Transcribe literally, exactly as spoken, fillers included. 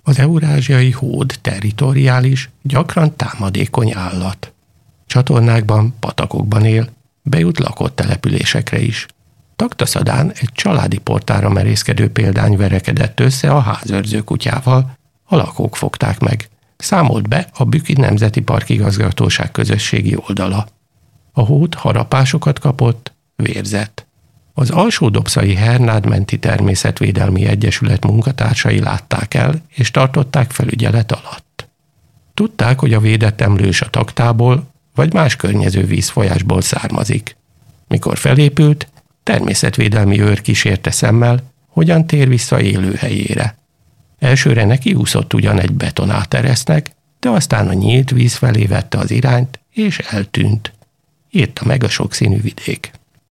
Az eurázsiai hód territoriális, gyakran támadékony állat. Csatornákban, patakokban él, bejut lakott településekre is. Taktaszadán egy családi portára merészkedő példány verekedett össze a házőrző kutyával, a lakók fogták meg. Számolt be a Büki Nemzeti Park Igazgatóság közösségi oldala. A hód harapásokat kapott, vérzett. Az Alsó-Dobszai Hernád-menti Természetvédelmi Egyesület munkatársai látták el, és tartották felügyelet alatt. Tudták, hogy a védett emlős a taktából, vagy más környező vízfolyásból származik. Mikor felépült, természetvédelmi őr kísérte szemmel, hogyan tér vissza élőhelyére. Elsőre nekiúszott ugyan egy betonáteresznek, de aztán a nyílt víz felé vette az irányt, és eltűnt. Írta meg a Sokszínű Vidék.